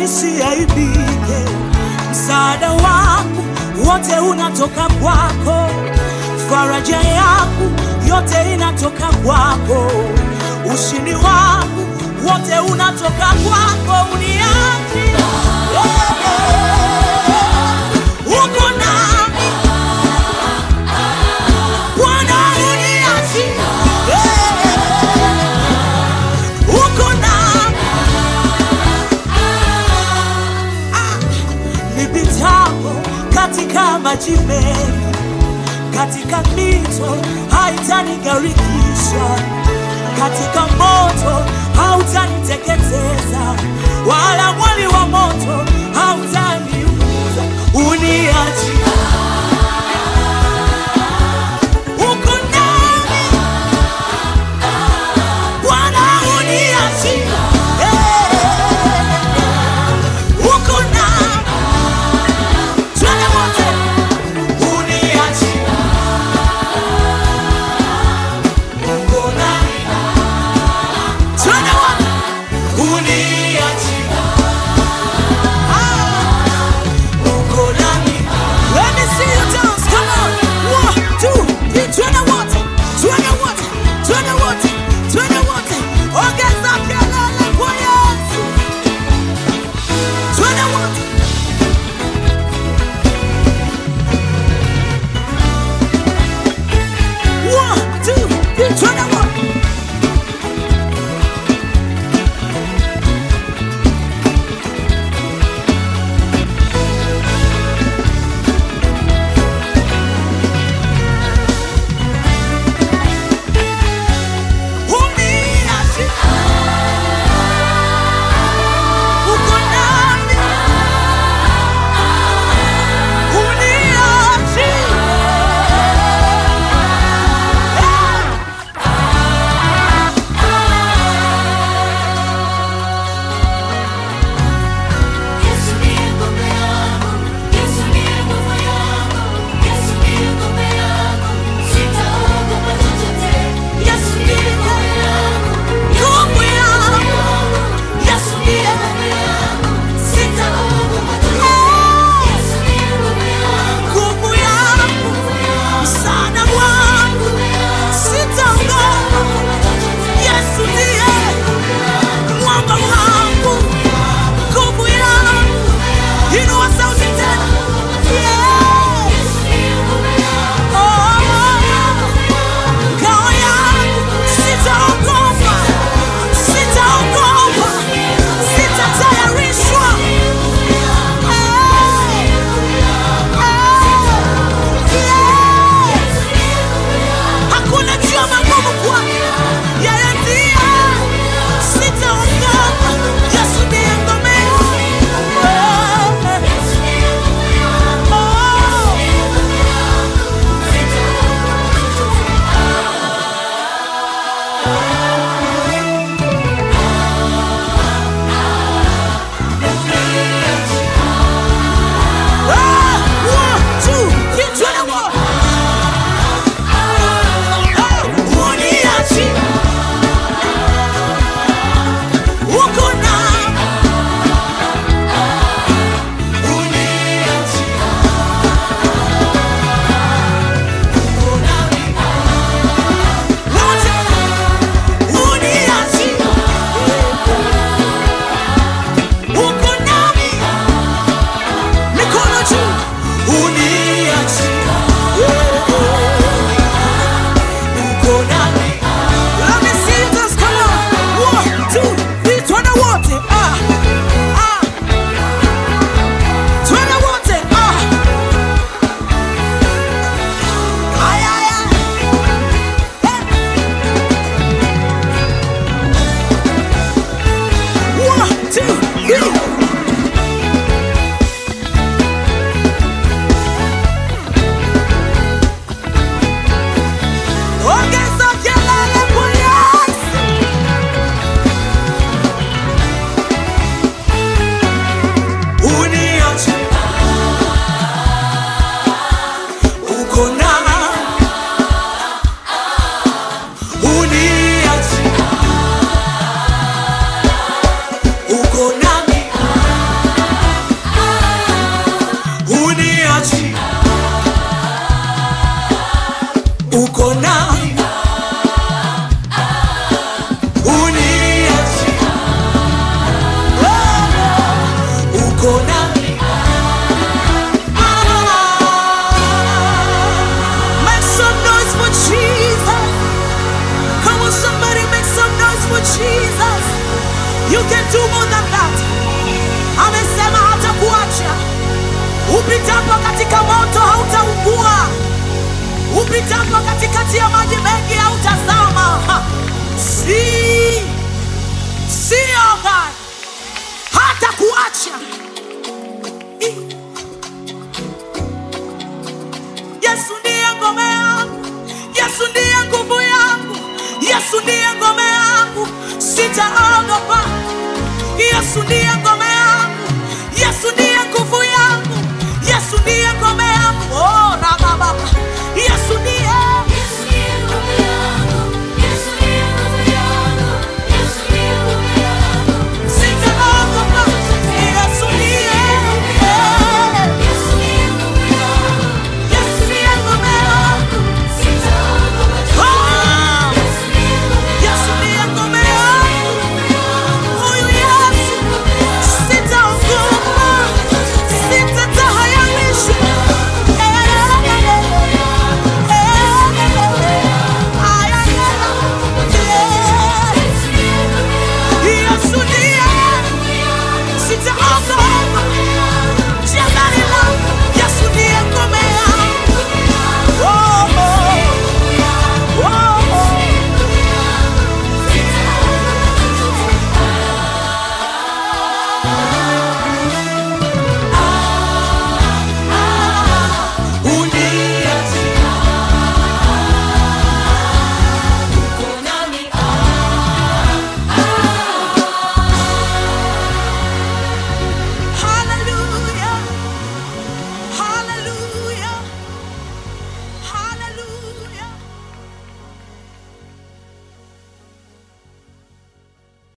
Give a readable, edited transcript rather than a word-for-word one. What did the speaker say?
nisiaibike. Msaada wangu wote unatoka kwako, faraja yangu yote inatoka kwako, ushindi wangu wote unatoka kwako. Uniachi uko nami Bwana, uniachi uko nami. Nipitapo katika maji mengi, katika mito haitanigarikisha, katika moto hautaniteketeza, wala mwali wa moto hautaniunguza. Uniachi uko nami Bwana, uniachi uko nami. Twende wote, uniachi uko nami. Twende wote, uniachi uko nami. Let me see you dance, come on. 1, 2, 3, twende wote, twende wote, twende wote, twende wote. Ongeza kelele kwa Yesu. Twende wote. One, two, three, twende wote. You can do more than that. Amesema hatakuacha. Upitapo katika moto hautaungua. Upitapo katikati ya maji mengi hautazama. See, oh God, hatakuacha. Yesu ndiye ngome yangu, Yesu ndiye nguvu yangu, Yesu ndiye ngome yangu, sitaogopa. Yesu ndiye ngome